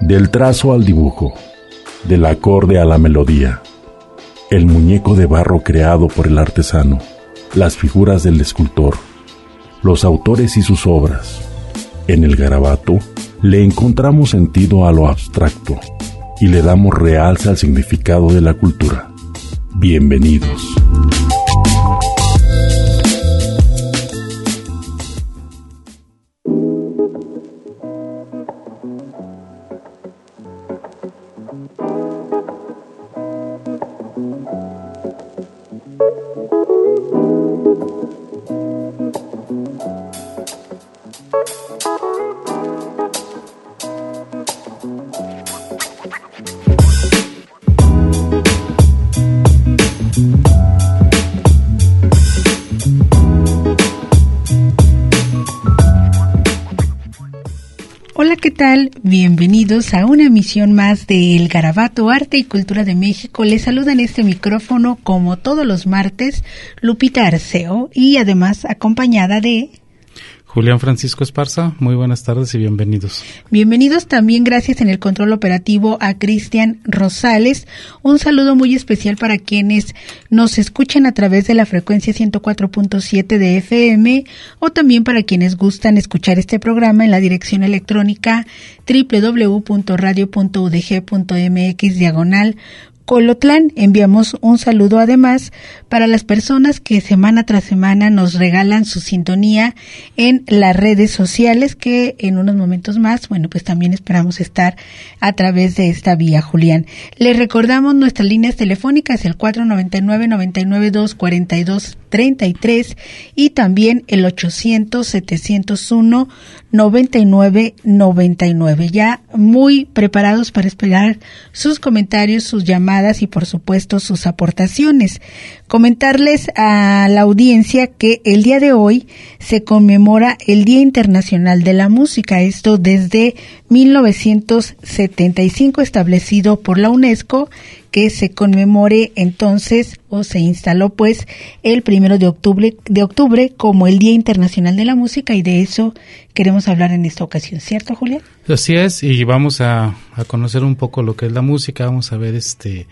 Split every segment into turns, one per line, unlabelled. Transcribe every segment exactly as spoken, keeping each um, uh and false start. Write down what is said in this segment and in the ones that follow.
Del trazo al dibujo, del acorde a la melodía, el muñeco de barro creado por el artesano, las figuras del escultor, los autores y sus obras. En el garabato le encontramos sentido a lo abstracto y le damos realce al significado de la cultura. Bienvenidos.
¿Qué tal? Bienvenidos a una emisión más de El Garabato, Arte y Cultura de México. Les saluda en este micrófono, como todos los martes, Lupita Arceo, y además acompañada de...
Julián Francisco Esparza. Muy buenas tardes y bienvenidos.
Bienvenidos también, gracias en el control operativo a Cristian Rosales. Un saludo muy especial para quienes nos escuchan a través de la frecuencia ciento cuatro punto siete de F M o también para quienes gustan escuchar este programa en la dirección electrónica doble u doble u doble u punto radio punto u d g punto m x diagonal Colotlán. Enviamos un saludo además para las personas que semana tras semana nos regalan su sintonía en las redes sociales, que en unos momentos más, bueno, pues también esperamos estar a través de esta vía, Julián. Les recordamos nuestras líneas telefónicas, el cuatro nueve nueve, nueve nueve dos, cuatro dos tres tres y también el ochocientos, setecientos uno, noventa y nueve noventa y nueve. Ya muy preparados para esperar sus comentarios, sus llamadas y por supuesto sus aportaciones. Comentarles a la audiencia que el día de hoy se conmemora el Día Internacional de la Música, esto desde mil novecientos setenta y cinco, establecido por la UNESCO, que se conmemore entonces o se instaló pues el primero de octubre, de octubre como el Día Internacional de la Música, y de eso queremos hablar en esta ocasión, ¿cierto, Julián?
Así es, y vamos a, a conocer un poco lo que es la música, vamos a ver este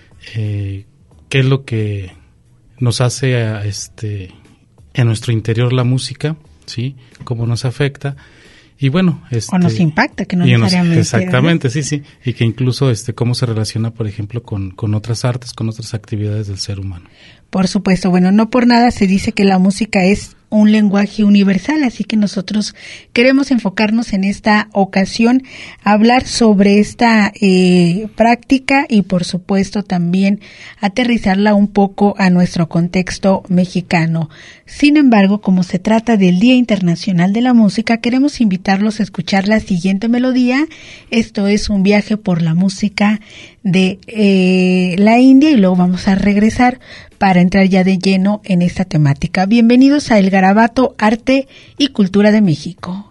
eh, qué es lo que nos hace a, este en nuestro interior la música, ¿sí? Cómo nos afecta. Y bueno, este,
o nos impacta, que no necesariamente.
Nos, exactamente, sí, sí, y que incluso este cómo se relaciona, por ejemplo, con, con otras artes, con otras actividades del ser humano.
Por supuesto, bueno, no por nada se dice que la música es un lenguaje universal, así que nosotros queremos enfocarnos en esta ocasión a hablar sobre esta eh, práctica y por supuesto también aterrizarla un poco a nuestro contexto mexicano. Sin embargo, como se trata del Día Internacional de la Música, queremos invitarlos a escuchar la siguiente melodía. Esto es un viaje por la música de eh, la India y luego vamos a regresar para entrar ya de lleno en esta temática. Bienvenidos a El Garabato, Arte y Cultura de México.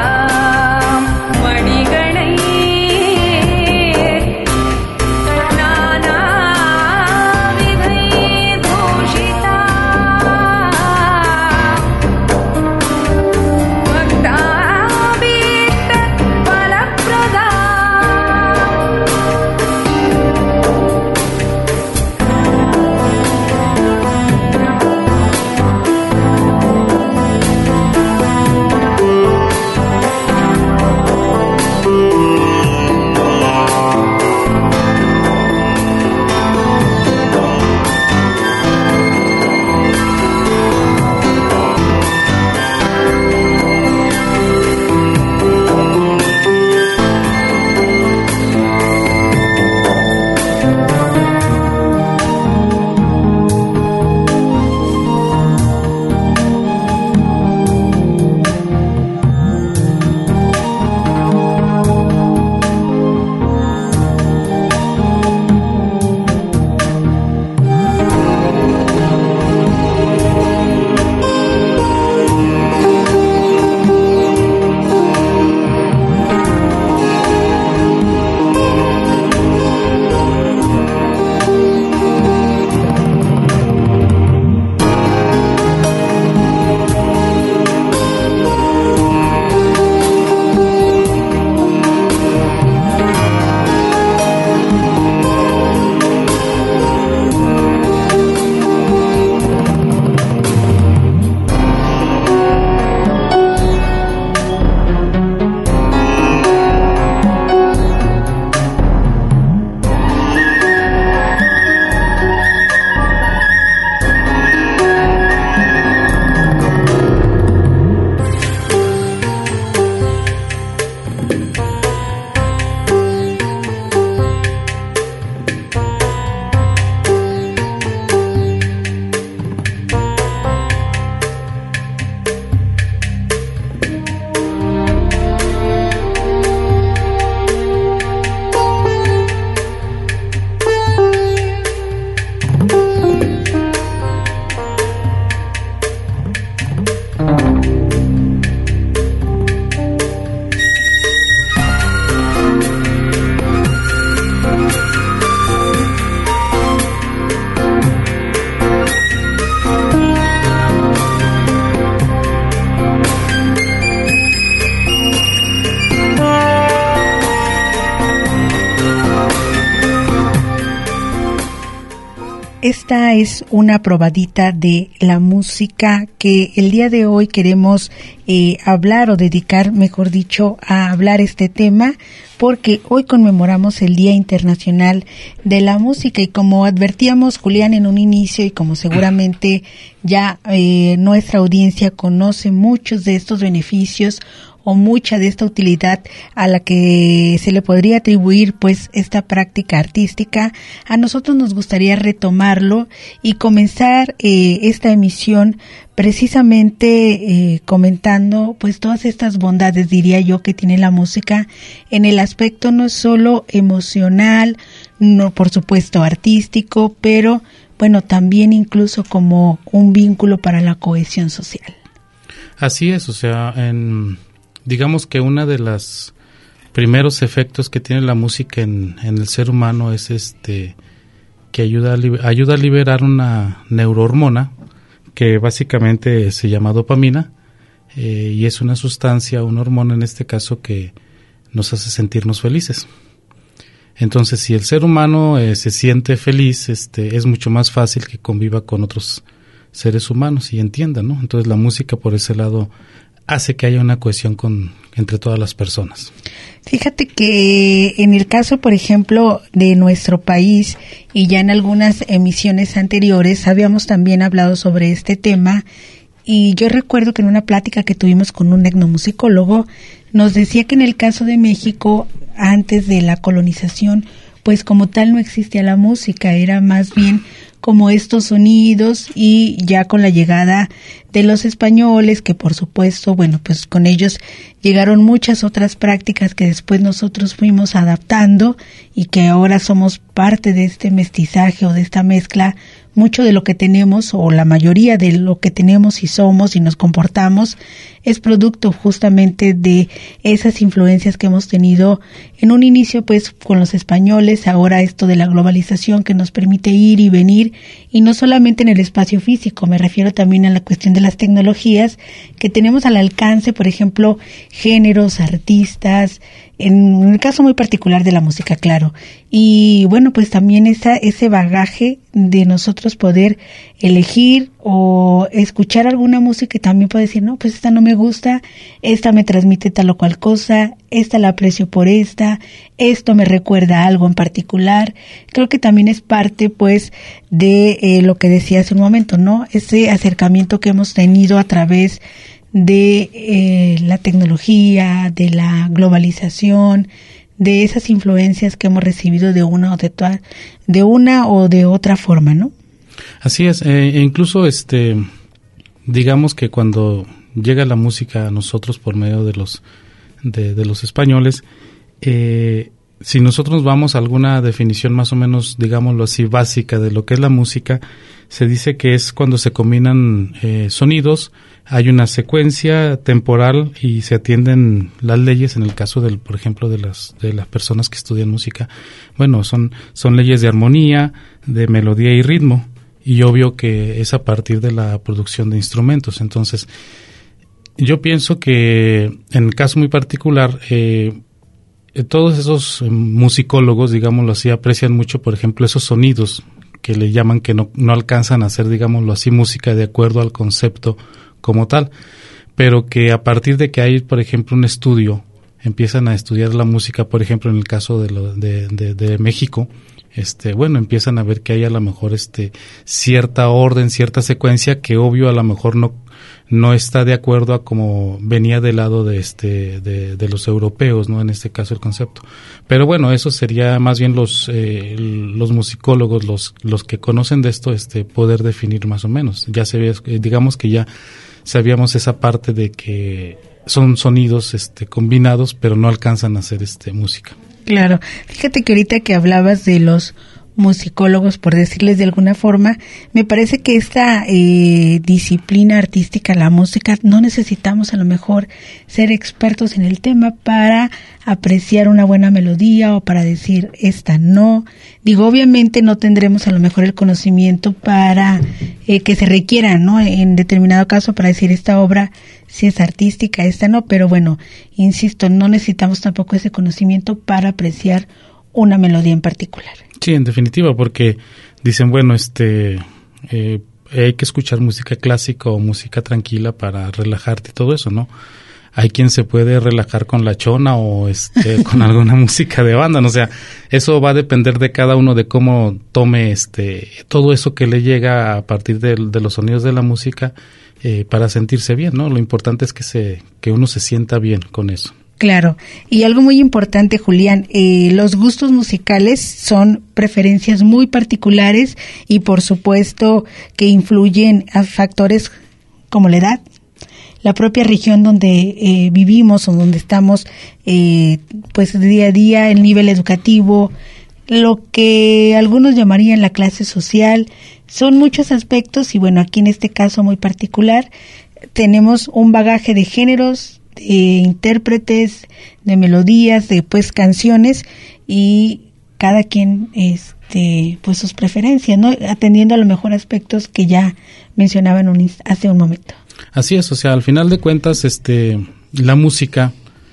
मणिगणैः कर्णा
esta es una probadita de la música que el día de hoy queremos eh, hablar o dedicar, mejor dicho, a hablar este tema, porque hoy conmemoramos el Día Internacional de la Música y como advertíamos, Julián, en un inicio y como seguramente ya eh, nuestra audiencia conoce muchos de estos beneficios o mucha de esta utilidad a la que se le podría atribuir pues esta práctica artística, a nosotros nos gustaría retomarlo y comenzar eh, esta emisión precisamente eh, comentando pues todas estas bondades, diría yo, que tiene la música en el aspecto no solo emocional, no por supuesto artístico, pero bueno, también incluso como un vínculo para la cohesión social.
Así es, o sea, en digamos que uno de los primeros efectos que tiene la música en, en el ser humano es este que ayuda a, ayuda a liberar una neurohormona que básicamente se llama dopamina eh, y es una sustancia, una hormona en este caso que nos hace sentirnos felices. Entonces, si el ser humano eh, se siente feliz, este, es mucho más fácil que conviva con otros seres humanos y entienda, ¿no? Entonces, la música por ese lado hace que haya una cohesión con entre todas las personas.
Fíjate que en el caso, por ejemplo, de nuestro país y ya en algunas emisiones anteriores habíamos también hablado sobre este tema y yo recuerdo que en una plática que tuvimos con un etnomusicólogo nos decía que en el caso de México, antes de la colonización, pues como tal no existía la música, era más bien como estos sonidos y ya con la llegada de los españoles, que por supuesto, bueno, pues con ellos llegaron muchas otras prácticas que después nosotros fuimos adaptando y que ahora somos parte de este mestizaje o de esta mezcla. Mucho de lo que tenemos o la mayoría de lo que tenemos y somos y nos comportamos es producto justamente de esas influencias que hemos tenido en un inicio pues con los españoles, ahora esto de la globalización que nos permite ir y venir y no solamente en el espacio físico, me refiero también a la cuestión de las tecnologías que tenemos al alcance, por ejemplo, géneros, artistas, en el caso muy particular de la música, claro. Y bueno, pues también esa, ese bagaje de nosotros poder elegir o escuchar alguna música y también puede decir, no, pues esta no me gusta, esta me transmite tal o cual cosa, esta la aprecio por esta, esto me recuerda a algo en particular. Creo que también es parte, pues, de eh, lo que decía hace un momento, ¿no? Ese acercamiento que hemos tenido a través de eh, la tecnología, de la globalización, de esas influencias que hemos recibido de una o de toda, de una o de otra forma, ¿no?
Así es, eh, incluso este, digamos que cuando llega la música a nosotros por medio de los de, de los españoles, eh, si nosotros vamos a alguna definición más o menos, digámoslo así, básica de lo que es la música, se dice que es cuando se combinan eh, sonidos, hay una secuencia temporal y se atienden las leyes en el caso del, por ejemplo, de las de las personas que estudian música. Bueno, son son leyes de armonía, de melodía y ritmo, y obvio que es a partir de la producción de instrumentos. Entonces, yo pienso que en el caso muy particular, eh, todos esos musicólogos, digámoslo así, aprecian mucho, por ejemplo, esos sonidos que le llaman que no, no alcanzan a hacer, digámoslo así, música de acuerdo al concepto como tal, pero que a partir de que hay, por ejemplo, un estudio, empiezan a estudiar la música, por ejemplo, en el caso de, lo, de, de, de México, este, bueno, empiezan a ver que hay a lo mejor este cierta orden, cierta secuencia que obvio a lo mejor no no está de acuerdo a como venía del lado de este de, de los europeos, no en este caso el concepto. Pero bueno, eso sería más bien los eh, los musicólogos, los los que conocen de esto, este poder definir más o menos. Ya se ve, digamos que ya sabíamos esa parte de que son sonidos este combinados, pero no alcanzan a hacer este música.
Claro, fíjate que ahorita que hablabas de los musicólogos, por decirles de alguna forma, me parece que esta eh, disciplina artística, la música, no necesitamos a lo mejor ser expertos en el tema para apreciar una buena melodía o para decir esta no. Digo, obviamente no tendremos a lo mejor el conocimiento para eh, que se requiera, ¿no? En determinado caso para decir esta obra si es artística, esta no, pero bueno, insisto, no necesitamos tampoco ese conocimiento para apreciar una melodía en particular.
Sí, en definitiva, porque dicen, bueno, este, eh, hay que escuchar música clásica o música tranquila para relajarte y todo eso, ¿no? Hay quien se puede relajar con la chona o este con alguna música de banda, ¿no? O sea, eso va a depender de cada uno, de cómo tome este todo eso que le llega a partir de, de los sonidos de la música eh, para sentirse bien, ¿no? Lo importante es que se que uno se sienta bien con eso.
Claro, y algo muy importante, Julián, eh, los gustos musicales son preferencias muy particulares y por supuesto que influyen a factores como la edad, la propia región donde eh, vivimos o donde estamos, eh, pues día a día, el nivel educativo, lo que algunos llamarían la clase social, son muchos aspectos y bueno, aquí en este caso muy particular tenemos un bagaje de géneros, de intérpretes, de melodías, de pues canciones y cada quien este pues sus preferencias, ¿no? Atendiendo a lo mejor aspectos que ya mencionaban un, hace un momento.
Así es, o sea, al final de cuentas, este, la música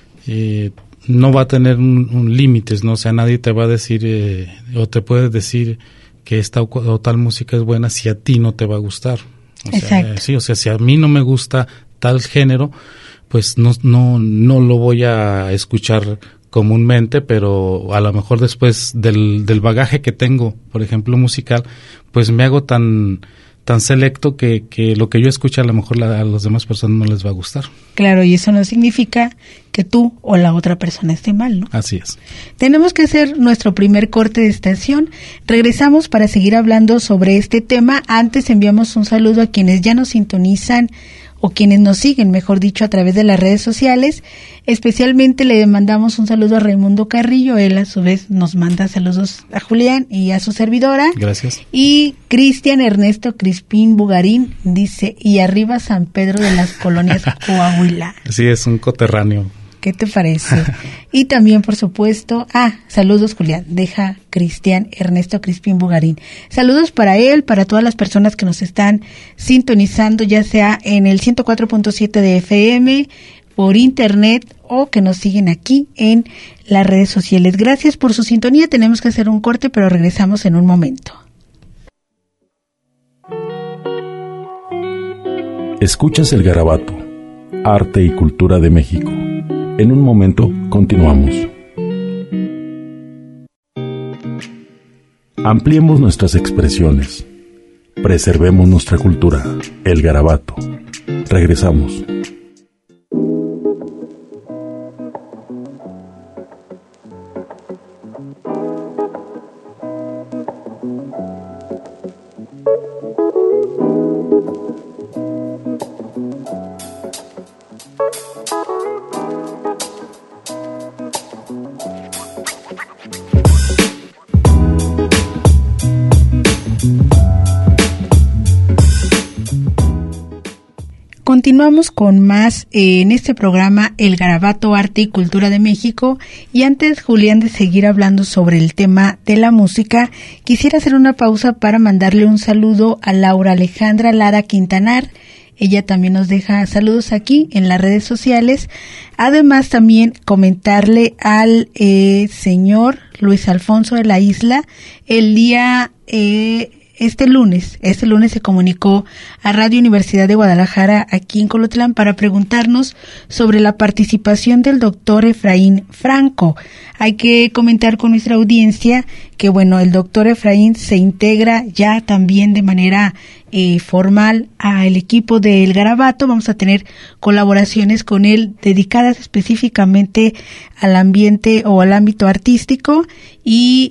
eh, no va a tener un, un límites, ¿no? O sea, nadie te va a decir eh, o te puede decir que esta o, o tal música es buena si a ti no te va a gustar. O
Exacto.
sea, eh, sí, o sea, si a mí no me gusta tal género, pues no, no, no lo voy a escuchar comúnmente, pero a lo mejor después del, del bagaje que tengo, por ejemplo, musical, pues me hago tan tan selecto que, que lo que yo escucho a lo mejor la, a las demás personas no les va a gustar.
Claro, y eso no significa que tú o la otra persona esté mal, ¿no?
Así es.
Tenemos que hacer nuestro primer corte de estación. Regresamos para seguir hablando sobre este tema. Antes enviamos un saludo a quienes ya nos sintonizan o quienes nos siguen, mejor dicho, a través de las redes sociales. Especialmente le mandamos un saludo a Raimundo Carrillo, él a su vez nos manda saludos a Julián y a su servidora.
Gracias.
Y Cristian Ernesto Crispín Bugarín dice, y arriba San Pedro de las Colonias Coahuila.
Sí, es un coterráneo.
¿Qué te parece? Y también, por supuesto, ah, saludos Julián, deja Cristian Ernesto Crispín Bugarín. Saludos para él, para todas las personas que nos están sintonizando, ya sea en el ciento cuatro punto siete de F M, por internet o que nos siguen aquí en las redes sociales. Gracias por su sintonía, tenemos que hacer un corte, pero regresamos en un momento.
Escuchas el Garabato, arte y cultura de México. En un momento continuamos. Ampliemos nuestras expresiones. Preservemos nuestra cultura. El Garabato. Regresamos.
Continuamos con más eh, en este programa El Garabato, Arte y Cultura de México. Y antes, Julián, de seguir hablando sobre el tema de la música, quisiera hacer una pausa para mandarle un saludo a Laura Alejandra Lara Quintanar. Ella también nos deja saludos aquí en las redes sociales. Además, también comentarle al eh, señor Luis Alfonso de la Isla, el día... Eh, Este lunes, este lunes se comunicó a Radio Universidad de Guadalajara aquí en Colotlán para preguntarnos sobre la participación del doctor Efraín Franco. Hay que comentar con nuestra audiencia que, bueno, el doctor Efraín se integra ya también de manera eh, formal al equipo del Garabato. Vamos a tener colaboraciones con él dedicadas específicamente al ambiente o al ámbito artístico y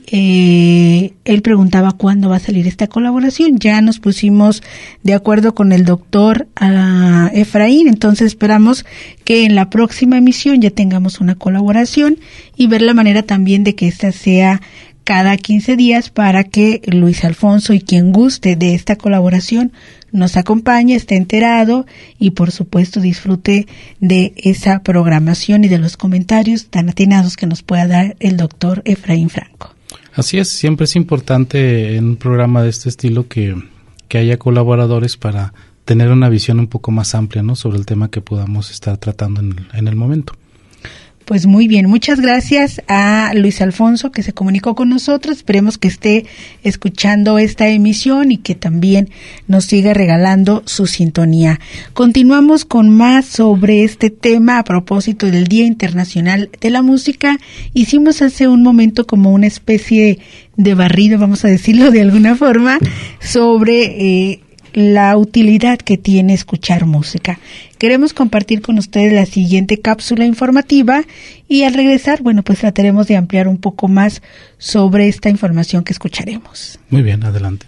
eh, él preguntaba cuándo va a salir esta colaboración. Ya nos pusimos de acuerdo con el doctor uh, Efraín, entonces esperamos que en la próxima emisión ya tengamos una colaboración y ver la manera también de que esta sea cada quince días para que Luis Alfonso y quien guste de esta colaboración nos acompañe, esté enterado y por supuesto disfrute de esa programación y de los comentarios tan atinados que nos pueda dar el doctor Efraín Franco.
Así es, siempre es importante en un programa de este estilo que, que haya colaboradores para tener una visión un poco más amplia, ¿no?, sobre el tema que podamos estar tratando en el, en el momento.
Pues muy bien, muchas gracias a Luis Alfonso que se comunicó con nosotros. Esperemos que esté escuchando esta emisión y que también nos siga regalando su sintonía. Continuamos con más sobre este tema a propósito del Día Internacional de la Música. Hicimos hace un momento como una especie de barrido, vamos a decirlo de alguna forma, sobre eh, la utilidad que tiene escuchar música. Queremos compartir con ustedes la siguiente cápsula informativa y al regresar, bueno, pues trataremos de ampliar un poco más sobre esta información que escucharemos.
Muy bien, adelante.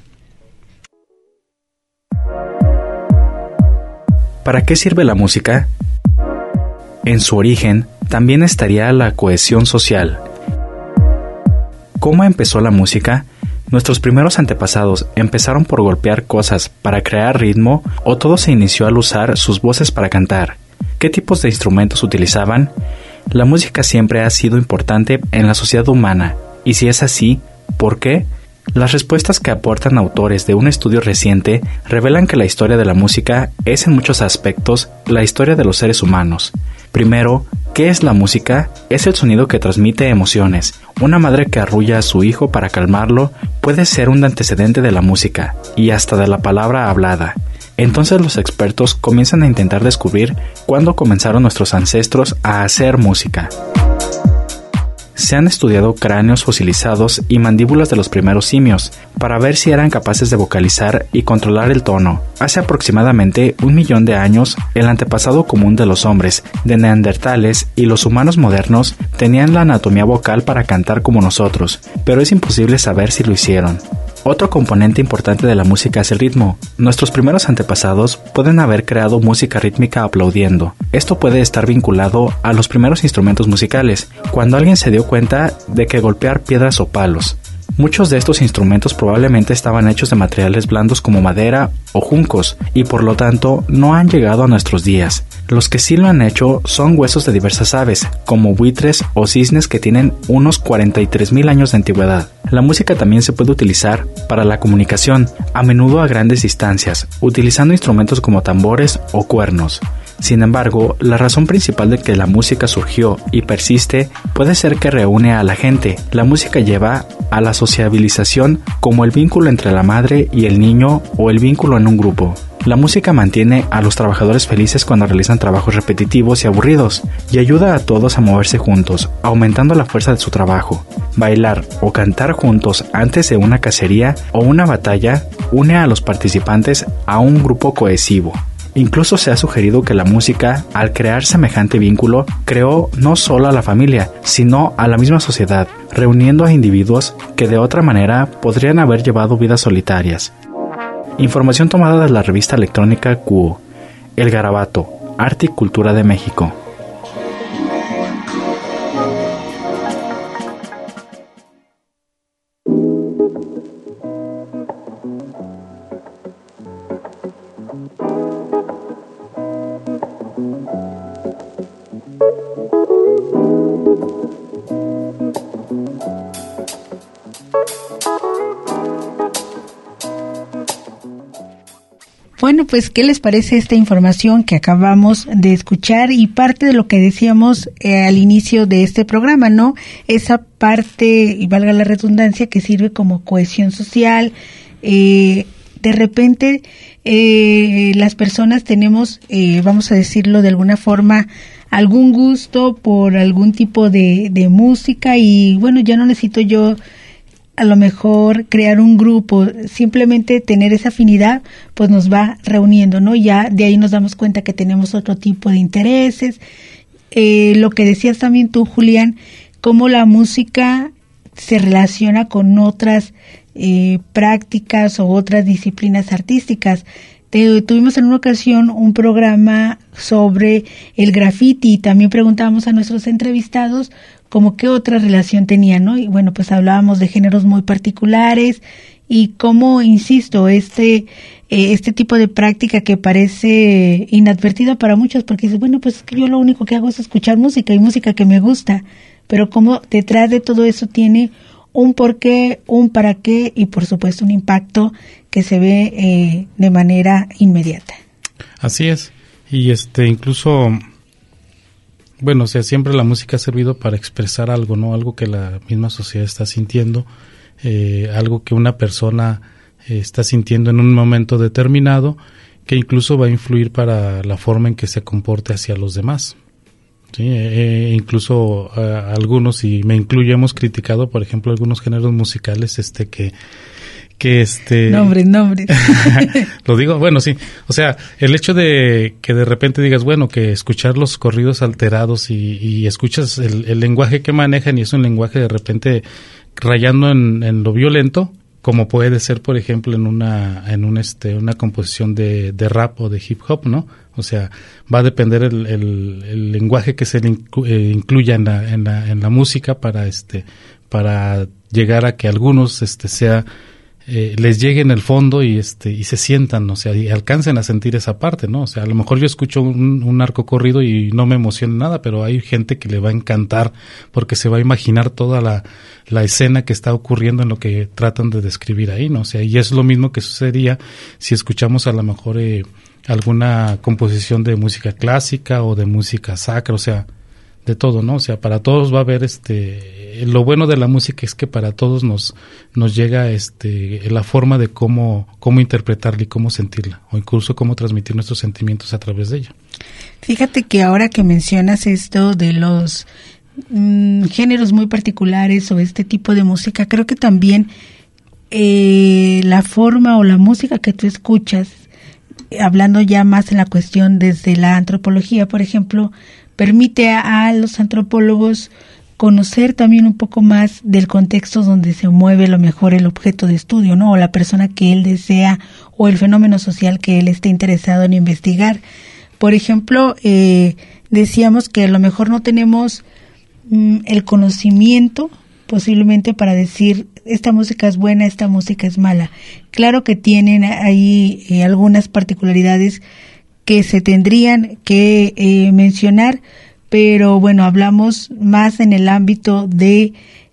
¿Para qué sirve la música? En su origen, también estaría la cohesión social. ¿Cómo empezó la música? ¿Nuestros primeros antepasados empezaron por golpear cosas para crear ritmo o todo se inició al usar sus voces para cantar? ¿Qué tipos de instrumentos utilizaban? La música siempre ha sido importante en la sociedad humana, y si es así, ¿por qué? Las respuestas que aportan autores de un estudio reciente revelan que la historia de la música es en muchos aspectos la historia de los seres humanos. Primero, ¿qué es la música? Es el sonido que transmite emociones. Una madre que arrulla a su hijo para calmarlo puede ser un antecedente de la música y hasta de la palabra hablada. Entonces los expertos comienzan a intentar descubrir cuándo comenzaron nuestros ancestros a hacer música. Se han estudiado cráneos fosilizados y mandíbulas de los primeros simios para ver si eran capaces de vocalizar y controlar el tono. Hace aproximadamente un millón de años, el antepasado común de los hombres, de neandertales y los humanos modernos tenían la anatomía vocal para cantar como nosotros, pero es imposible saber si lo hicieron. Otro componente importante de la música es el ritmo. Nuestros primeros antepasados pueden haber creado música rítmica aplaudiendo. Esto puede estar vinculado a los primeros instrumentos musicales, cuando alguien se dio cuenta de que golpear piedras o palos. Muchos de estos instrumentos probablemente estaban hechos de materiales blandos como madera o juncos y por lo tanto no han llegado a nuestros días. Los que sí lo han hecho son huesos de diversas aves, como buitres o cisnes que tienen unos cuarenta y tres mil años de antigüedad. La música también se puede utilizar para la comunicación, a menudo a grandes distancias, utilizando instrumentos como tambores o cuernos. Sin embargo, la razón principal de que la música surgió y persiste puede ser que reúne a la gente. La música lleva a la sociabilización como el vínculo entre la madre y el niño o el vínculo en un grupo. La música mantiene a los trabajadores felices cuando realizan trabajos repetitivos y aburridos y ayuda a todos a moverse juntos, aumentando la fuerza de su trabajo. Bailar o cantar juntos antes de una cacería o una batalla une a los participantes a un grupo cohesivo. Incluso se ha sugerido que la música, al crear semejante vínculo, creó no solo a la familia, sino a la misma sociedad, reuniendo a individuos que de otra manera podrían haber llevado vidas solitarias. Información tomada de la revista electrónica Q O, El Garabato, Arte y Cultura de México.
Bueno, pues, ¿qué les parece esta información que acabamos de escuchar? Y parte de lo que decíamos eh, al inicio de este programa, ¿no? Esa parte, y valga la redundancia, que sirve como cohesión social. Eh, de repente, eh, las personas tenemos, eh, vamos a decirlo de alguna forma, algún gusto por algún tipo de, de música y, bueno, ya no necesito yo a lo mejor crear un grupo, simplemente tener esa afinidad, pues nos va reuniendo, ¿no? Ya de ahí nos damos cuenta que tenemos otro tipo de intereses. Eh, lo que decías también tú, Julián, cómo la música se relaciona con otras eh, prácticas o otras disciplinas artísticas. Te, tuvimos en una ocasión un programa sobre el graffiti y también preguntábamos a nuestros entrevistados como qué otra relación tenía, ¿no? Y bueno, pues hablábamos de géneros muy particulares y cómo, insisto, este eh, este tipo de práctica que parece inadvertida para muchos, porque dices, bueno, pues yo lo único que hago es escuchar música y música que me gusta, pero cómo detrás de todo eso tiene un porqué, un para qué y por supuesto un impacto que se ve eh, de manera inmediata.
Así es, y este incluso bueno, o sea, siempre la música ha servido para expresar algo, ¿no? Algo que la misma sociedad está sintiendo, eh, algo que una persona eh, está sintiendo en un momento determinado, que incluso va a influir para la forma en que se comporte hacia los demás. Sí, eh, incluso eh, algunos, y me incluyo, hemos criticado, por ejemplo, algunos géneros musicales, este, que que este
nombres nombres
lo digo, bueno, sí, o sea, el hecho de que de repente digas, bueno, que escuchar los corridos alterados y, y escuchas el, el lenguaje que manejan, y es un lenguaje de repente rayando en, en lo violento, como puede ser, por ejemplo, en una en un este una composición de, de rap o de hip hop, ¿no? O sea, va a depender el, el, el lenguaje que se inclu, eh, incluya en la, en la en la música para este para llegar a que algunos este sea Eh, les llegue en el fondo y este y se sientan, o sea, y alcancen a sentir esa parte, ¿no? O sea, a lo mejor yo escucho un, un narco corrido y no me emociona nada, pero hay gente que le va a encantar porque se va a imaginar toda la, la escena que está ocurriendo en lo que tratan de describir ahí, ¿no? O sea, y es lo mismo que sucedería si escuchamos a lo mejor eh, alguna composición de música clásica o de música sacra, o sea, de todo, ¿no? O sea, para todos va a haber este, lo bueno de la música es que para todos nos nos llega este la forma de cómo cómo interpretarla y cómo sentirla, o incluso cómo transmitir nuestros sentimientos a través de ella.
Fíjate que ahora que mencionas esto de los mmm, géneros muy particulares o este tipo de música, creo que también eh, la forma o la música que tú escuchas, hablando ya más en la cuestión desde la antropología, por ejemplo, permite a, a los antropólogos conocer también un poco más del contexto donde se mueve a lo mejor el objeto de estudio, ¿no? O la persona que él desea, o el fenómeno social que él esté interesado en investigar. Por ejemplo, eh, decíamos que a lo mejor no tenemos mm, el conocimiento posiblemente para decir esta música es buena, esta música es mala. Claro que tienen ahí eh, algunas particularidades que se tendrían que eh, mencionar, pero bueno, hablamos más en el ámbito de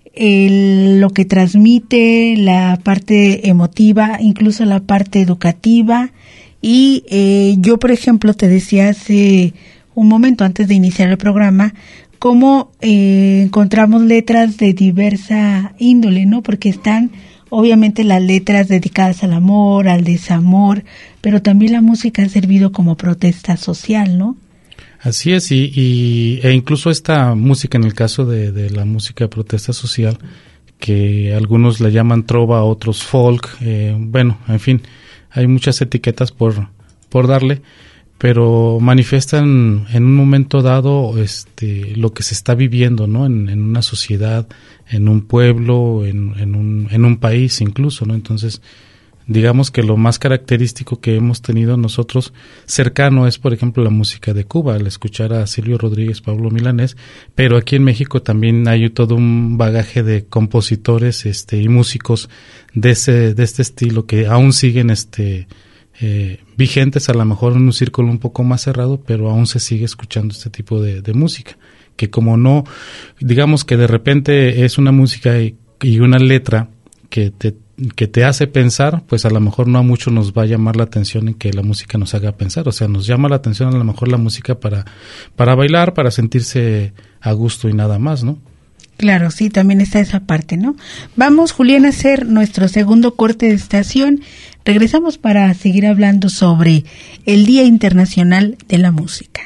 el, lo que transmite, la parte emotiva, incluso la parte educativa. Y eh, yo, por ejemplo, te decía hace un momento antes de iniciar el programa, cómo eh, encontramos letras de diversa índole, ¿no? Porque están obviamente las letras dedicadas al amor, al desamor, pero también la música ha servido como protesta social, ¿no?
Así es, y, y e incluso esta música, en el caso de, de la música de protesta social, que algunos la llaman trova, otros folk, eh, bueno, en fin, hay muchas etiquetas por, por darle, pero manifiestan en un momento dado este lo que se está viviendo, ¿no? En, en una sociedad, en un pueblo, en, en un en un país incluso, ¿no? Entonces, digamos que lo más característico que hemos tenido nosotros cercano es, por ejemplo, la música de Cuba, al escuchar a Silvio Rodríguez, Pablo Milanés, pero aquí en México también hay todo un bagaje de compositores este y músicos de ese de este estilo que aún siguen este Eh, vigentes, a lo mejor en un círculo un poco más cerrado, pero aún se sigue escuchando este tipo de, de música, que como no, digamos que de repente es una música y, y una letra que te, que te hace pensar, pues a lo mejor no a muchos nos va a llamar la atención en que la música nos haga pensar, o sea, nos llama la atención a lo mejor la música para, para bailar, para sentirse a gusto y nada más, ¿no?
Claro, sí, también está esa parte, ¿no? Vamos, Julián, a hacer nuestro segundo corte de estación. Regresamos para seguir hablando sobre el Día Internacional de la Música.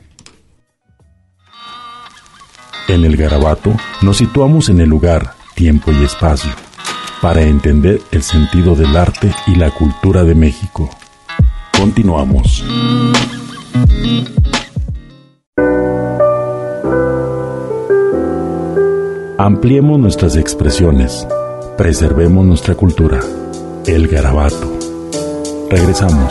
En el Garabato nos situamos en el lugar, tiempo y espacio para entender el sentido del arte y la cultura de México. Continuamos. Ampliemos nuestras expresiones, preservemos nuestra cultura. El Garabato. Regresamos.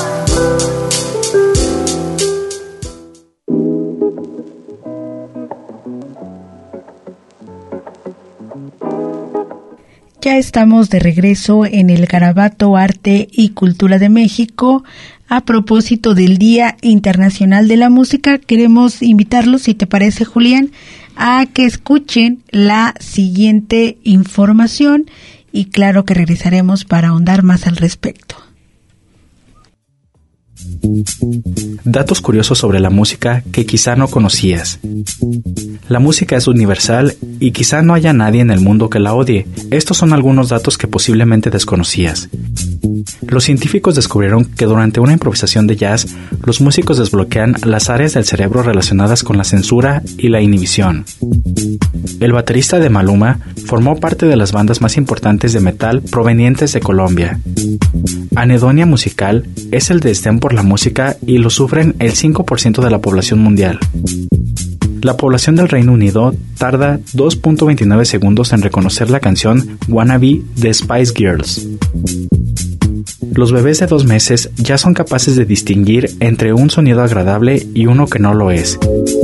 Ya estamos de regreso en el Garabato Arte y Cultura de México. A propósito del Día Internacional de la Música, queremos invitarlos, si te parece, Julián, a que escuchen la siguiente información y claro que regresaremos para ahondar más al respecto.
Datos curiosos sobre la música que quizá no conocías. La música es universal y quizá no haya nadie en el mundo que la odie. Estos son algunos datos que posiblemente desconocías. Los científicos descubrieron que durante una improvisación de jazz, los músicos desbloquean las áreas del cerebro relacionadas con la censura y la inhibición. El baterista de Maluma formó parte de las bandas más importantes de metal provenientes de Colombia. Anedonia musical es el desdén por la música y lo sufren el cinco por ciento de la población mundial. La población del Reino Unido tarda dos punto veintinueve segundos en reconocer la canción Wannabe de Spice Girls. Los bebés de dos meses ya son capaces de distinguir entre un sonido agradable y uno que no lo es.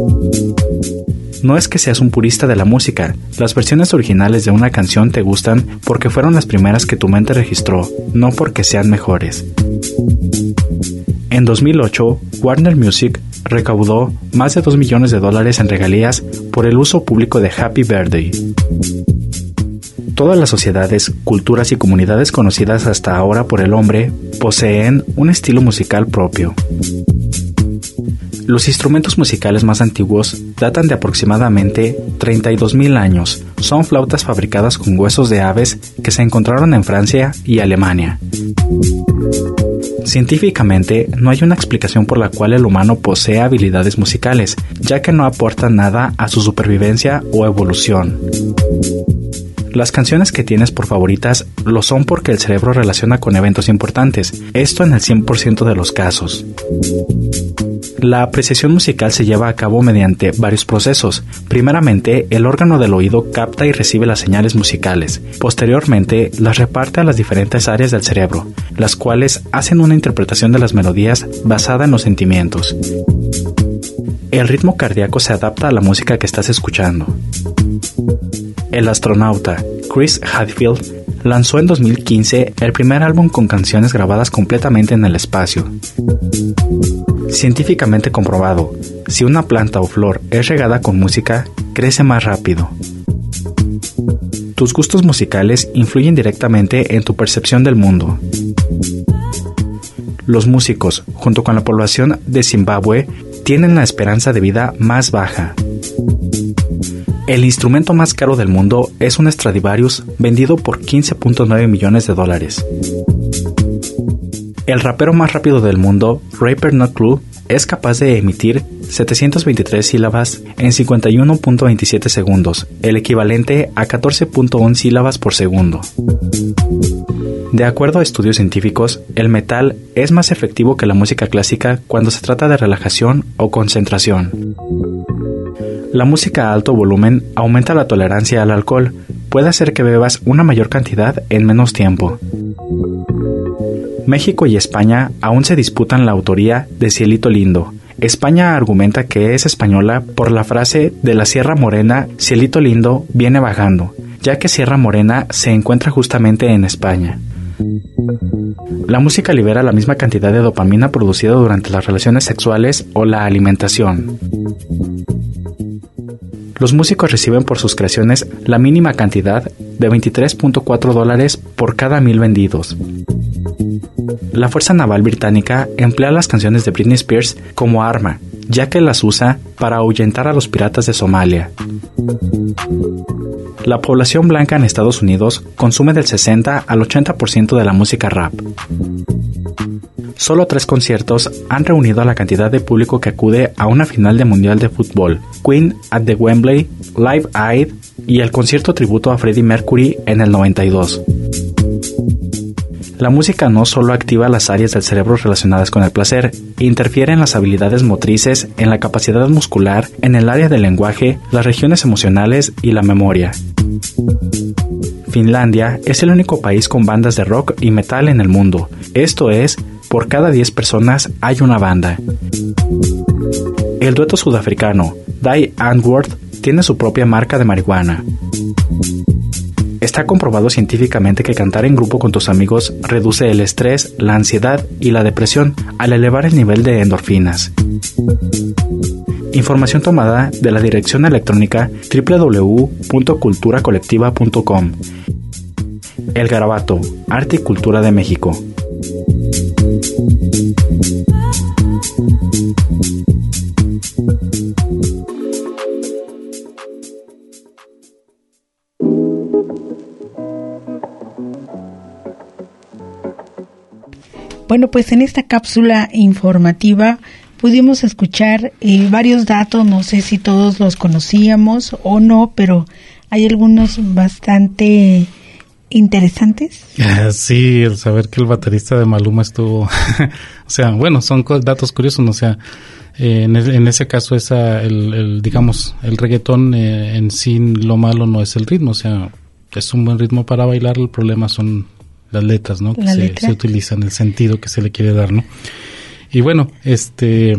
No es que seas un purista de la música, las versiones originales de una canción te gustan porque fueron las primeras que tu mente registró, no porque sean mejores. En dos mil ocho, Warner Music recaudó más de dos millones de dólares en regalías por el uso público de Happy Birthday. Todas las sociedades, culturas y comunidades conocidas hasta ahora por el hombre poseen un estilo musical propio. Los instrumentos musicales más antiguos datan de aproximadamente treinta y dos mil años. Son flautas fabricadas con huesos de aves que se encontraron en Francia y Alemania. Científicamente, no hay una explicación por la cual el humano posee habilidades musicales, ya que no aportan nada a su supervivencia o evolución. Las canciones que tienes por favoritas lo son porque el cerebro relaciona con eventos importantes, esto en el cien por ciento de los casos. La apreciación musical se lleva a cabo mediante varios procesos. Primeramente, el órgano del oído capta y recibe las señales musicales. Posteriormente, las reparte a las diferentes áreas del cerebro, las cuales hacen una interpretación de las melodías basada en los sentimientos. El ritmo cardíaco se adapta a la música que estás escuchando. El astronauta Chris Hadfield lanzó en dos mil quince el primer álbum con canciones grabadas completamente en el espacio. Científicamente comprobado, si una planta o flor es regada con música, crece más rápido. Tus gustos musicales influyen directamente en tu percepción del mundo. Los músicos, junto con la población de Zimbabue, tienen la esperanza de vida más baja. El instrumento más caro del mundo es un Stradivarius vendido por quince punto nueve millones de dólares. El rapero más rápido del mundo, Rapper Not Crew, es capaz de emitir setecientas veintitrés sílabas en cincuenta y uno punto veintisiete segundos, el equivalente a catorce punto uno sílabas por segundo. De acuerdo a estudios científicos, el metal es más efectivo que la música clásica cuando se trata de relajación o concentración. La música a alto volumen aumenta la tolerancia al alcohol, puede hacer que bebas una mayor cantidad en menos tiempo. México y España aún se disputan la autoría de Cielito Lindo. España argumenta que es española por la frase de la Sierra Morena, Cielito Lindo viene bajando, ya que Sierra Morena se encuentra justamente en España. La música libera la misma cantidad de dopamina producida durante las relaciones sexuales o la alimentación. Los músicos reciben por sus creaciones la mínima cantidad de veintitrés punto cuatro dólares por cada mil vendidos. La Fuerza Naval Británica emplea las canciones de Britney Spears como arma, ya que las usa para ahuyentar a los piratas de Somalia. La población blanca en Estados Unidos consume del sesenta al ochenta por ciento de la música rap. Solo tres conciertos han reunido a la cantidad de público que acude a una final de Mundial de Fútbol: Queen at the Wembley, Live Aid y el concierto tributo a Freddie Mercury en el noventa y dos. La música no solo activa las áreas del cerebro relacionadas con el placer, interfiere en las habilidades motrices, en la capacidad muscular, en el área del lenguaje, las regiones emocionales y la memoria. Finlandia es el único país con bandas de rock y metal en el mundo. Esto es, por cada diez personas hay una banda. El dueto sudafricano Die Antwoord tiene su propia marca de marihuana. Está comprobado científicamente que cantar en grupo con tus amigos reduce el estrés, la ansiedad y la depresión al elevar el nivel de endorfinas. Información tomada de la dirección electrónica doble u doble u doble u punto cultura colectiva punto com. El Garabato, Arte y Cultura de México.
Bueno, pues en esta cápsula informativa pudimos escuchar eh, varios datos, no sé si todos los conocíamos o no, pero hay algunos bastante interesantes.
Sí, el saber que el baterista de Maluma estuvo, o sea, bueno, son datos curiosos, ¿no? O sea, eh, en, el, en ese caso esa, el, el digamos, el reggaetón eh, en sí lo malo no es el ritmo, o sea, es un buen ritmo para bailar, el problema son las letras, ¿no? Que se, se utilizan, el sentido que se le quiere dar, ¿no? Y bueno, este,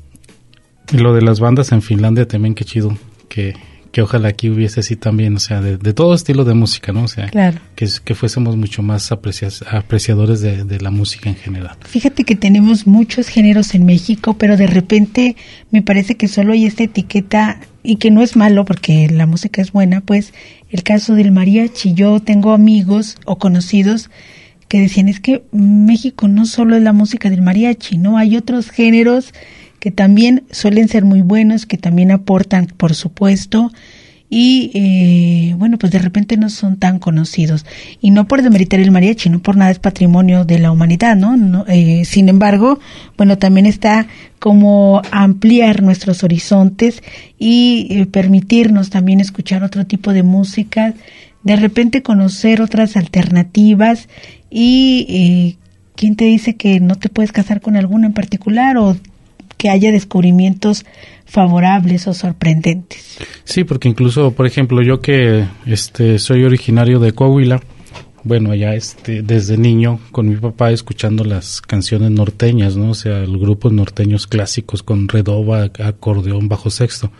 lo de las bandas en Finlandia también, qué chido, que, que ojalá aquí hubiese así también, o sea, de, de todo estilo de música, ¿no? O sea, claro. que, que fuésemos mucho más aprecia, apreciadores de, de la música en general.
Fíjate que tenemos muchos géneros en México, pero de repente me parece que solo hay esta etiqueta, y que no es malo porque la música es buena, pues el caso del mariachi. Yo tengo amigos o conocidos que decían, es que México no solo es la música del mariachi, ¿no? Hay otros géneros que también suelen ser muy buenos, que también aportan, por supuesto, y eh, bueno, pues de repente no son tan conocidos. Y no por demeritar el mariachi, no por nada es patrimonio de la humanidad, ¿no? no eh, sin embargo, bueno, también está como ampliar nuestros horizontes y eh, permitirnos también escuchar otro tipo de música, de repente conocer otras alternativas y eh, ¿quién te dice que no te puedes casar con alguna en particular o que haya descubrimientos favorables o sorprendentes?
Sí, porque incluso, por ejemplo, yo que este soy originario de Coahuila, bueno, allá este, desde niño con mi papá escuchando las canciones norteñas, ¿no? O sea, los grupos norteños clásicos con redoba, acordeón, bajo sexto.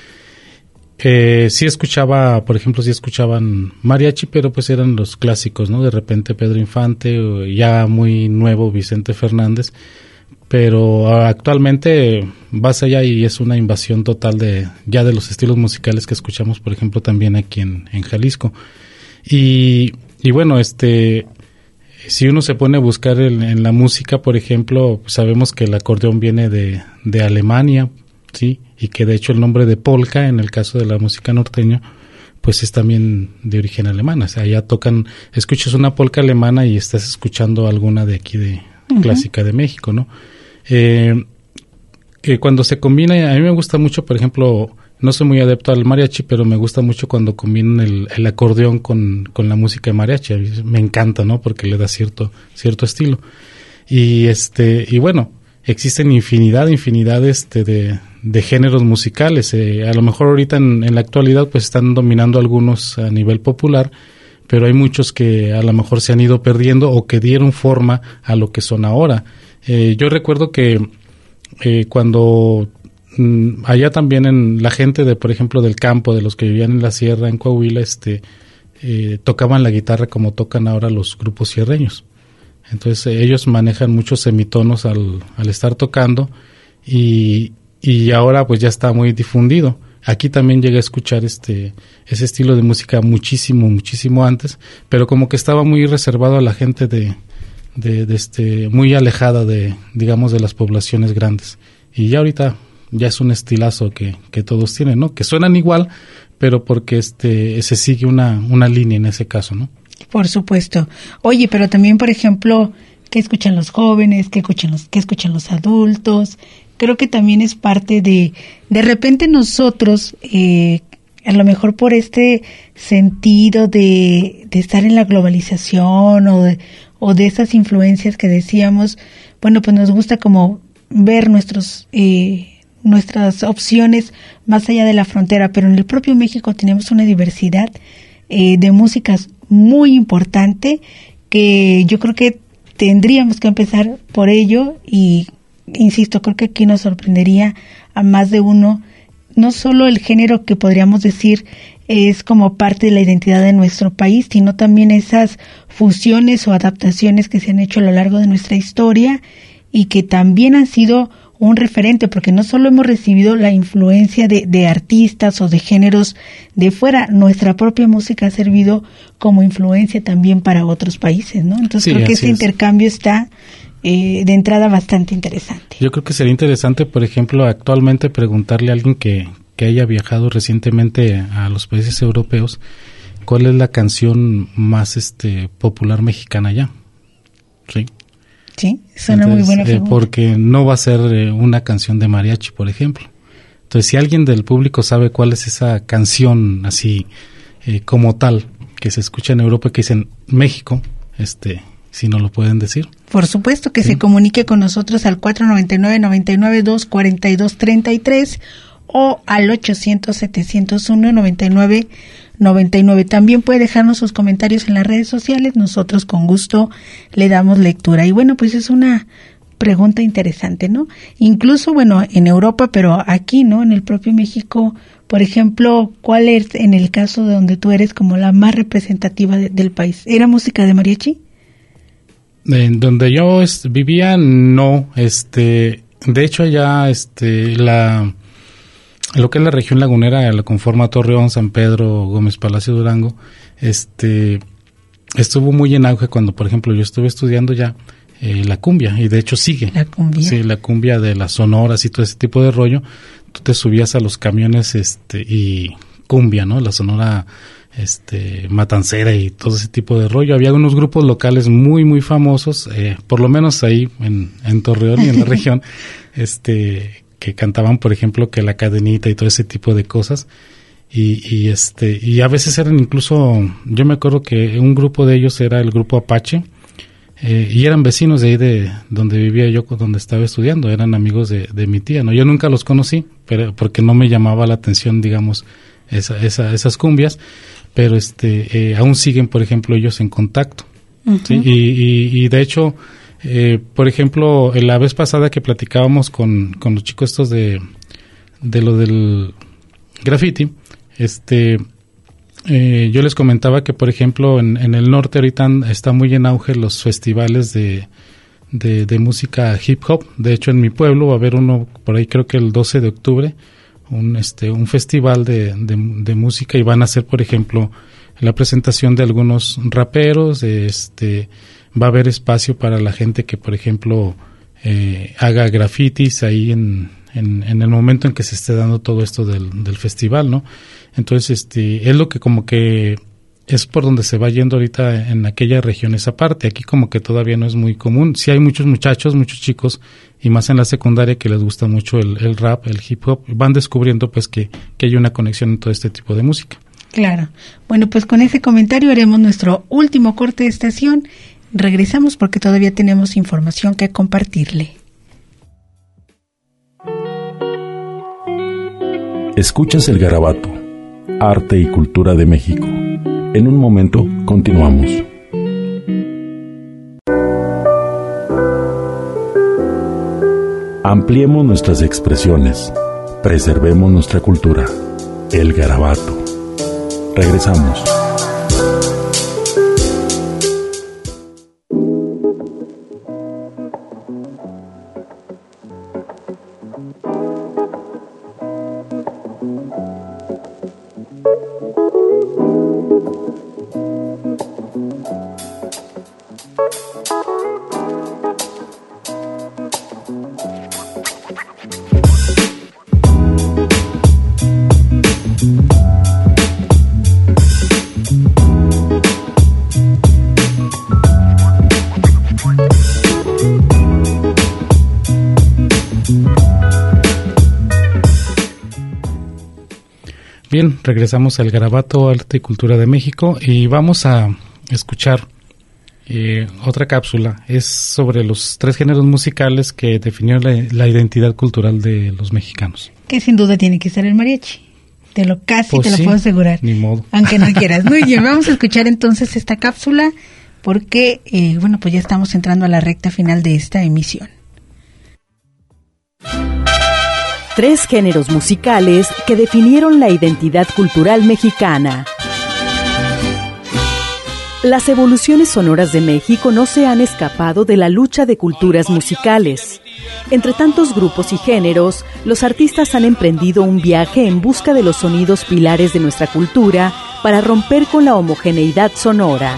Eh, sí escuchaba, por ejemplo, sí escuchaban mariachi, pero pues eran los clásicos, ¿no? De repente Pedro Infante, o ya muy nuevo Vicente Fernández, pero actualmente vas allá y es una invasión total de ya de los estilos musicales que escuchamos, por ejemplo, también aquí en, en Jalisco. Y, y bueno, este, si uno se pone a buscar en, en la música, por ejemplo, sabemos que el acordeón viene de, de Alemania, ¿sí? Y que de hecho el nombre de polka, en el caso de la música norteña, pues es también de origen alemán. O sea, allá tocan, escuchas una polka alemana y estás escuchando alguna de aquí de uh-huh. clásica de México, ¿no? Eh, eh, cuando se combina, a mí me gusta mucho, por ejemplo, no soy muy adepto al mariachi, pero me gusta mucho cuando combinan el, el acordeón con, con la música de mariachi. Me encanta, ¿no? Porque le da cierto, cierto estilo. Y este, y bueno, existen infinidad, infinidad este de, de géneros musicales. Eh, a lo mejor ahorita en, en la actualidad pues están dominando algunos a nivel popular, pero hay muchos que a lo mejor se han ido perdiendo o que dieron forma a lo que son ahora. Eh, yo recuerdo que eh, cuando mm, allá también en la gente de, por ejemplo, del campo, de los que vivían en la sierra, en Coahuila, este, eh, tocaban la guitarra como tocan ahora los grupos sierreños. Entonces eh, ellos manejan muchos semitonos al, al estar tocando y, y ahora pues ya está muy difundido. Aquí también llegué a escuchar este ese estilo de música muchísimo, muchísimo antes, pero como que estaba muy reservado a la gente de, de, de este muy alejada de, digamos, de las poblaciones grandes. Y ya ahorita ya es un estilazo que, que todos tienen, ¿no? Que suenan igual, pero porque este se sigue una, una línea en ese caso, ¿no?
Por supuesto. Oye, pero también, por ejemplo, ¿qué escuchan los jóvenes? ¿Qué escuchan los, qué escuchan los adultos? Creo que también es parte de, de repente nosotros, eh, a lo mejor por este sentido de, de estar en la globalización o de, o de esas influencias que decíamos, bueno, pues nos gusta como ver nuestros, eh, nuestras opciones más allá de la frontera, pero en el propio México tenemos una diversidad eh, de músicas muy importante que yo creo que tendríamos que empezar por ello y insisto, creo que aquí nos sorprendería a más de uno, no solo el género que podríamos decir es como parte de la identidad de nuestro país, sino también esas fusiones o adaptaciones que se han hecho a lo largo de nuestra historia y que también han sido un referente, porque no solo hemos recibido la influencia de, de artistas o de géneros de fuera, nuestra propia música ha servido como influencia también para otros países, ¿no? Entonces sí, creo que ese es. intercambio está eh, de entrada bastante interesante.
Yo creo que sería interesante, por ejemplo, actualmente preguntarle a alguien que, que haya viajado recientemente a los países europeos, cuál es la canción más este popular mexicana ya. Sí.
Sí, suena
Entonces,
muy buena
eh, porque no va a ser eh, una canción de mariachi, por ejemplo. Entonces, si alguien del público sabe cuál es esa canción así eh, como tal que se escucha en Europa, que dicen México, este, si no lo pueden decir.
Por supuesto que
sí.
Se comunique con nosotros al cuatro noventa y nueve, noventa y nueve, dos cuarenta y dos treinta y tres o al ochocientos, setecientos uno, noventa y nueve noventa y nueve. También puede dejarnos sus comentarios en las redes sociales, nosotros con gusto le damos lectura. Y bueno, pues es una pregunta interesante, ¿no? Incluso, bueno, en Europa, pero aquí, ¿no? En el propio México, por ejemplo, ¿cuál es en el caso de donde tú eres como la más representativa de, del país? ¿Era música de mariachi?
En donde yo est- vivía, no, este, de hecho allá, este, la, lo que es la región lagunera, la conforma Torreón, San Pedro, Gómez Palacio, Durango, este, estuvo muy en auge cuando, por ejemplo, yo estuve estudiando ya eh, la cumbia, y de hecho sigue.
La cumbia.
Sí, la cumbia de las sonoras y todo ese tipo de rollo. Tú te subías a los camiones, este, y cumbia, ¿no? La sonora, este, matancera y todo ese tipo de rollo. Había unos grupos locales muy, muy famosos, eh, por lo menos ahí en, en Torreón y en la región, este, que cantaban, por ejemplo, que la cadenita y todo ese tipo de cosas. Y, y este, y a veces eran incluso, yo me acuerdo que un grupo de ellos era el grupo Apache, eh, y eran vecinos de ahí de donde vivía yo, donde estaba estudiando, eran amigos de, de mi tía, ¿no? Yo nunca los conocí, pero porque no me llamaba la atención, digamos, esa, esa, esas cumbias, pero este, eh, aún siguen, por ejemplo, ellos en contacto. Uh-huh. ¿Sí? Y, y, y de hecho, eh, por ejemplo, la vez pasada que platicábamos con, con los chicos estos de, de lo del graffiti, este, eh, yo les comentaba que, por ejemplo, en, en el norte ahorita está muy en auge los festivales de, de, de música hip hop. De hecho, en mi pueblo va a haber uno por ahí, creo que el doce de octubre, un este un festival de, de, de música, y van a hacer, por ejemplo, la presentación de algunos raperos. Este, va a haber espacio para la gente que, por ejemplo, eh, haga grafitis ahí en, en, en el momento en que se esté dando todo esto del, del festival, ¿no? Entonces, este, es lo que como que es por donde se va yendo ahorita en aquella región esa parte. Aquí como que todavía no es muy común. Sí hay muchos muchachos, muchos chicos, y más en la secundaria, que les gusta mucho el, el rap, el hip hop. Van descubriendo pues que, que hay una conexión en todo este tipo de música.
Claro. Bueno, pues con ese comentario haremos nuestro último corte de estación. Regresamos porque todavía tenemos información que compartirle.
Escuchas el Garabato, arte y cultura de México. En un momento continuamos. Ampliemos nuestras expresiones, preservemos nuestra cultura. El Garabato. Regresamos.
Bien, regresamos al Garabato, Arte y Cultura de México, y vamos a escuchar eh, otra cápsula. Es sobre los tres géneros musicales que definieron la, la identidad cultural de los mexicanos.
Que sin duda tiene que ser el mariachi. Te lo casi
Pues
te lo
sí,
puedo asegurar.
Ni modo.
Aunque no quieras. Muy bien, vamos a escuchar entonces esta cápsula porque, eh, bueno, pues ya estamos entrando a la recta final de esta emisión.
Tres géneros musicales que definieron la identidad cultural mexicana. Las evoluciones sonoras de México no se han escapado de la lucha de culturas musicales. Entre tantos grupos y géneros, los artistas han emprendido un viaje en busca de los sonidos pilares de nuestra cultura para romper con la homogeneidad sonora.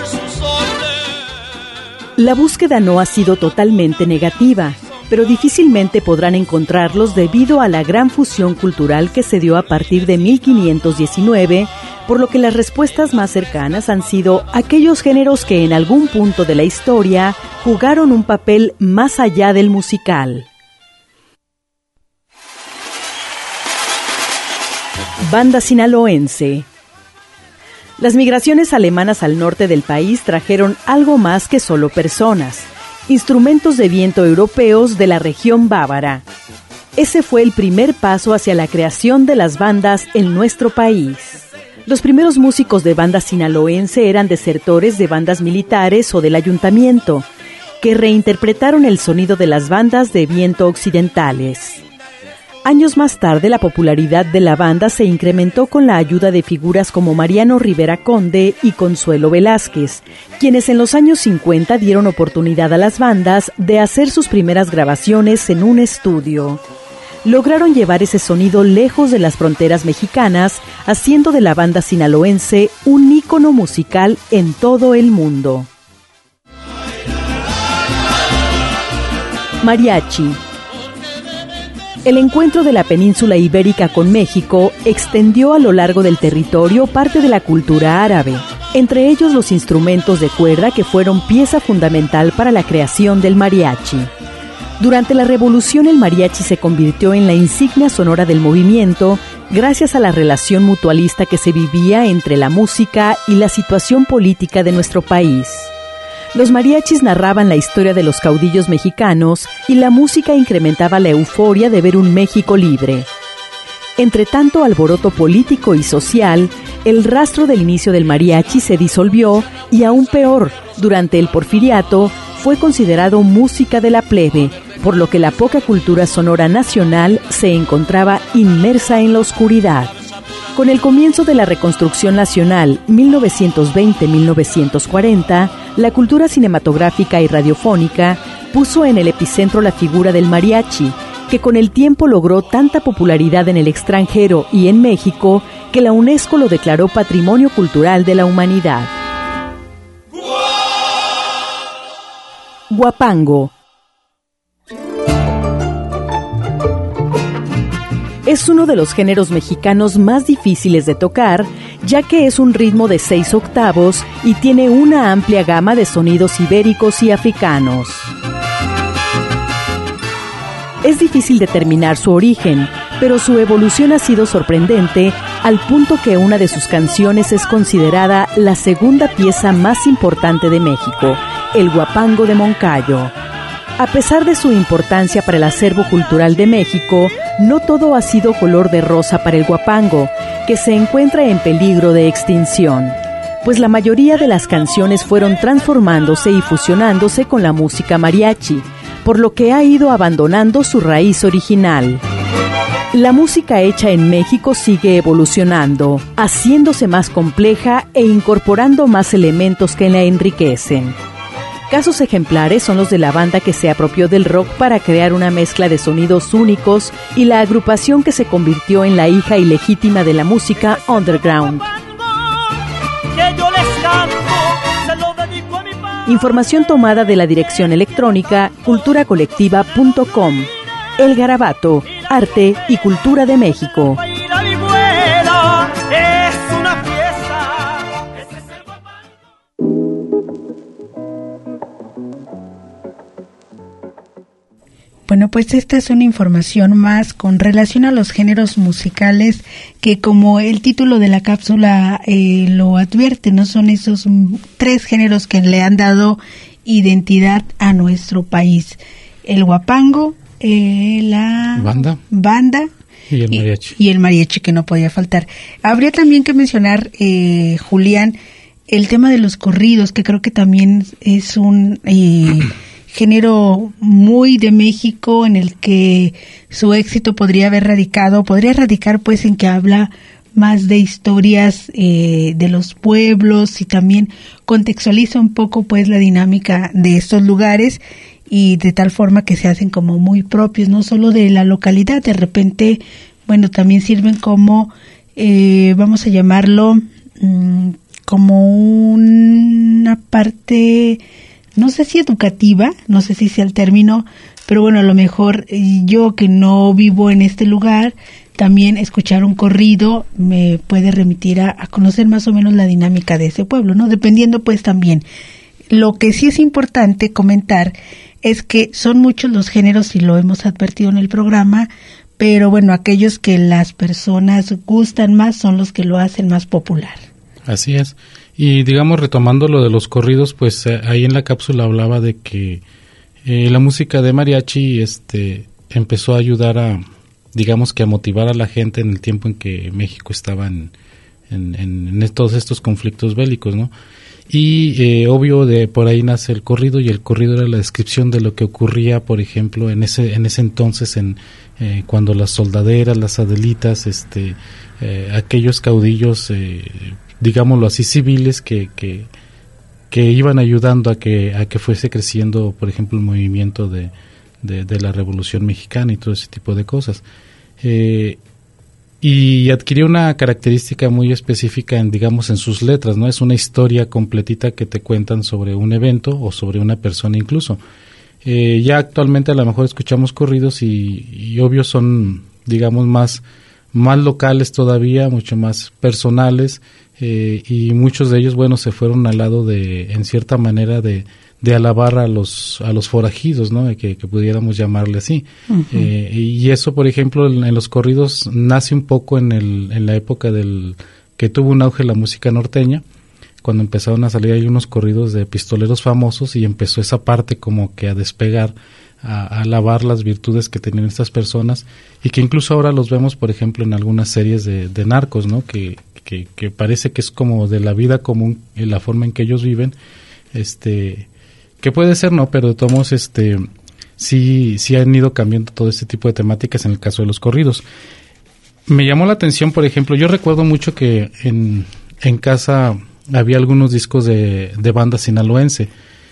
La búsqueda no ha sido totalmente negativa, pero difícilmente podrán encontrarlos debido a la gran fusión cultural que se dio a partir de mil quinientos diecinueve, por lo que las respuestas más cercanas han sido aquellos géneros que en algún punto de la historia jugaron un papel más allá del musical. Banda sinaloense. Las migraciones alemanas al norte del país trajeron algo más que solo personas, instrumentos de viento europeos de la región bávara. Ese fue el primer paso hacia la creación de las bandas en nuestro país. Los primeros músicos de banda sinaloense eran desertores de bandas militares o del ayuntamiento, que reinterpretaron el sonido de las bandas de viento occidentales. Años más tarde, la popularidad de la banda se incrementó con la ayuda de figuras como Mariano Rivera Conde y Consuelo Velázquez, quienes en los años cincuenta dieron oportunidad a las bandas de hacer sus primeras grabaciones en un estudio. Lograron llevar ese sonido lejos de las fronteras mexicanas, haciendo de la banda sinaloense un ícono musical en todo el mundo. Mariachi. El encuentro de la península ibérica con México extendió a lo largo del territorio parte de la cultura árabe, entre ellos los instrumentos de cuerda que fueron pieza fundamental para la creación del mariachi. Durante la Revolución el mariachi se convirtió en la insignia sonora del movimiento gracias a la relación mutualista que se vivía entre la música y la situación política de nuestro país. Los mariachis narraban la historia de los caudillos mexicanos y la música incrementaba la euforia de ver un México libre. Entre tanto alboroto político y social, el rastro del inicio del mariachi se disolvió y aún peor, durante el porfiriato, fue considerado música de la plebe, por lo que la poca cultura sonora nacional se encontraba inmersa en la oscuridad. Con el comienzo de la reconstrucción nacional mil novecientos veinte a mil novecientos cuarenta, la cultura cinematográfica y radiofónica puso en el epicentro la figura del mariachi, que con el tiempo logró tanta popularidad en el extranjero y en México que la UNESCO lo declaró Patrimonio Cultural de la Humanidad. Huapango. Es uno de los géneros mexicanos más difíciles de tocar, ya que es un ritmo de seis octavos y tiene una amplia gama de sonidos ibéricos y africanos. Es difícil determinar su origen, pero su evolución ha sido sorprendente al punto que una de sus canciones es considerada la segunda pieza más importante de México, el Huapango de Moncayo. A pesar de su importancia para el acervo cultural de México, no todo ha sido color de rosa para el huapango, que se encuentra en peligro de extinción, pues la mayoría de las canciones fueron transformándose y fusionándose con la música mariachi, por lo que ha ido abandonando su raíz original. La música hecha en México sigue evolucionando, haciéndose más compleja e incorporando más elementos que la enriquecen. Casos ejemplares son los de la banda que se apropió del rock para crear una mezcla de sonidos únicos y la agrupación que se convirtió en la hija ilegítima de la música underground. Información tomada de la dirección electrónica cultura colectiva punto com. El Garabato, Arte y Cultura de México.
Bueno, pues esta es una información más con relación a los géneros musicales que, como el título de la cápsula eh, lo advierte, no son esos tres géneros que le han dado identidad a nuestro país: el huapango, eh, la
banda,
banda
y el mariachi.
Y, y el mariachi, que no podía faltar. Habría también que mencionar, eh, Julián, el tema de los corridos, que creo que también es un eh, género muy de México, en el que su éxito podría haber radicado, podría radicar pues en que habla más de historias eh, de los pueblos y también contextualiza un poco pues la dinámica de estos lugares, y de tal forma que se hacen como muy propios, no solo de la localidad. De repente, bueno, también sirven como, eh, vamos a llamarlo, mmm, como una parte no sé si educativa, no sé si sea el término, pero bueno, a lo mejor yo que no vivo en este lugar, también escuchar un corrido me puede remitir a, a conocer más o menos la dinámica de ese pueblo, ¿no? Dependiendo pues también. Lo que sí es importante comentar es que son muchos los géneros y lo hemos advertido en el programa, pero bueno, aquellos que las personas gustan más son los que lo hacen más popular.
Así es. Y digamos, retomando lo de los corridos, pues eh, ahí en la cápsula hablaba de que eh, la música de mariachi este empezó a ayudar a, digamos que a motivar a la gente en el tiempo en que México estaba en, en, en, en todos estos conflictos bélicos, ¿no? Y eh, obvio de por ahí nace el corrido, y el corrido era la descripción de lo que ocurría, por ejemplo, en ese en ese entonces, en eh, cuando las soldaderas, las adelitas, este, eh, aquellos caudillos, eh, digámoslo así, civiles que, que que iban ayudando a que a que fuese creciendo, por ejemplo, el movimiento de de, de la Revolución Mexicana y todo ese tipo de cosas. Eh, Y adquirió una característica muy específica en, digamos, en sus letras, ¿no? Es una historia completita que te cuentan sobre un evento o sobre una persona incluso. Eh, ya actualmente a lo mejor escuchamos corridos y, y obvio son, digamos, más, más locales todavía, mucho más personales, eh, y muchos de ellos, bueno, se fueron al lado de, en cierta manera, de de alabar a los a los forajidos, ¿no? Que, que pudiéramos llamarle así. Uh-huh. Eh, y eso, por ejemplo, en, en los corridos nace un poco en el en la época del que tuvo un auge la música norteña, cuando empezaron a salir ahí unos corridos de pistoleros famosos y empezó esa parte como que a despegar, a, a alabar las virtudes que tenían estas personas, y que incluso ahora los vemos, por ejemplo, en algunas series de, de narcos, ¿no? Que, que, que parece que es como de la vida común, en la forma en que ellos viven, este... que puede ser, no, pero de todos modos, este, sí, sí han ido cambiando todo este tipo de temáticas en el caso de los corridos. Me llamó la atención, por ejemplo, yo recuerdo mucho que en, en casa había algunos discos de, de banda sinaloense,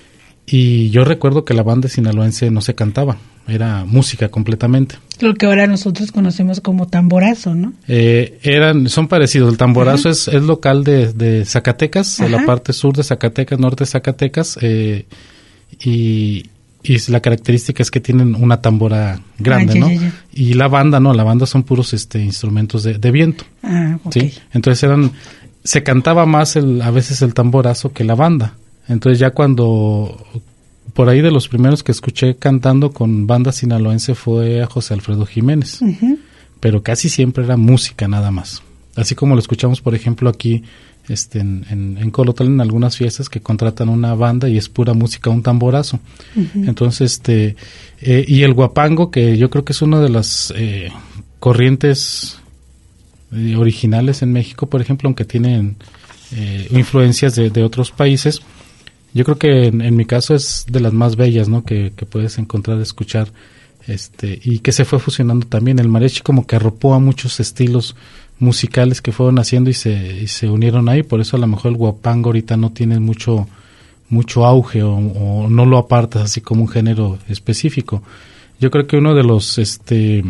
y yo recuerdo que la banda sinaloense no se cantaba, era música completamente.
Lo que ahora nosotros conocemos como tamborazo, ¿no?
Eh, eran, son parecidos. El tamborazo es, es local de, de Zacatecas, de la parte sur de Zacatecas, norte de Zacatecas, eh, y, y la característica es que tienen una tambora grande, ah, ya, ¿no? Ya, ya. Y la banda, no, la banda son puros este instrumentos de, de viento.
Ah, okay.
¿Sí? Entonces eran, se cantaba más el, a veces el tamborazo que la banda. Entonces ya cuando, por ahí de los primeros que escuché cantando con banda sinaloense fue a José Alfredo Jiménez, uh-huh. Pero casi siempre era música nada más. Así como lo escuchamos, por ejemplo, aquí este en, en, en Colotl, en algunas fiestas que contratan una banda y es pura música, un tamborazo. Uh-huh. Entonces, este eh, y el guapango, que yo creo que es una de las eh, corrientes eh, originales en México, por ejemplo, aunque tienen eh, influencias de, de otros países. Yo creo que en, en mi caso es de las más bellas, ¿no? Que, que puedes encontrar, escuchar, este, y que se fue fusionando también. El mariachi como que arropó a muchos estilos musicales que fueron haciendo y se, y se unieron ahí. Por eso a lo mejor el guapango ahorita no tiene mucho, mucho auge o, o no lo apartas así como un género específico. Yo creo que uno de los, este,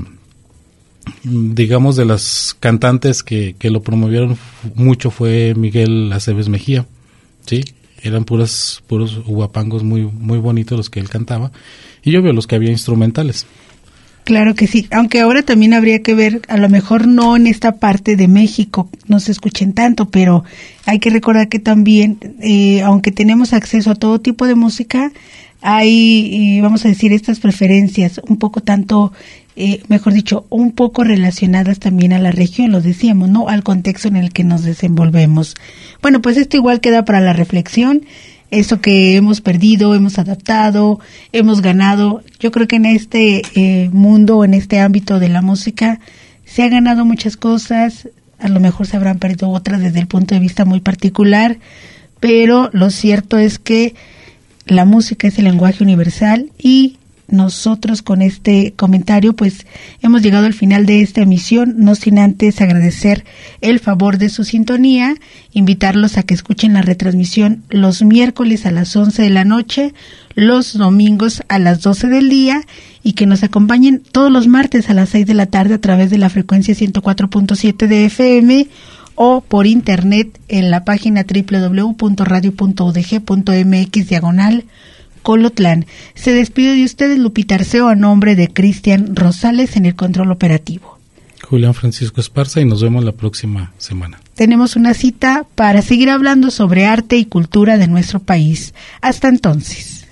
digamos, de las cantantes que, que lo promovieron mucho fue Miguel Aceves Mejía, ¿sí? Eran puras, puros guapangos muy, muy bonitos los que él cantaba, y yo veo los que había instrumentales.
Claro que sí, aunque ahora también habría que ver, a lo mejor no en esta parte de México no se escuchen tanto, pero hay que recordar que también, eh, aunque tenemos acceso a todo tipo de música, hay, eh, vamos a decir, estas preferencias un poco tanto, eh, mejor dicho, un poco relacionadas también a la región, lo decíamos, ¿no? Al contexto en el que nos desenvolvemos. Bueno, pues esto igual queda para la reflexión. Eso que hemos perdido, hemos adaptado, hemos ganado. Yo creo que en este eh, mundo, en este ámbito de la música, se ha ganado muchas cosas. A lo mejor se habrán perdido otras desde el punto de vista muy particular, pero lo cierto es que la música es el lenguaje universal, y nosotros con este comentario pues hemos llegado al final de esta emisión, no sin antes agradecer el favor de su sintonía, invitarlos a que escuchen la retransmisión los miércoles a las once de la noche, los domingos a las doce del día, y que nos acompañen todos los martes a las seis de la tarde a través de la frecuencia ciento cuatro punto siete de F M o por internet en la página doble u doble u doble u punto radio punto u d g punto m x diagonal Colotlán. Se despide de ustedes Lupita Arceo a nombre de Cristian Rosales en el control operativo.
Julián Francisco Esparza, y nos vemos la próxima semana.
Tenemos una cita para seguir hablando sobre arte y cultura de nuestro país. Hasta entonces.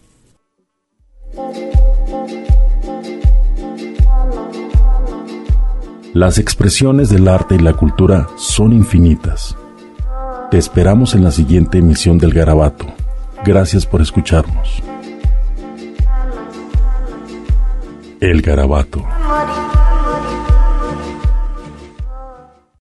Las expresiones del arte y la cultura son infinitas. Te esperamos en la siguiente emisión del Garabato. Gracias por escucharnos. El Garabato.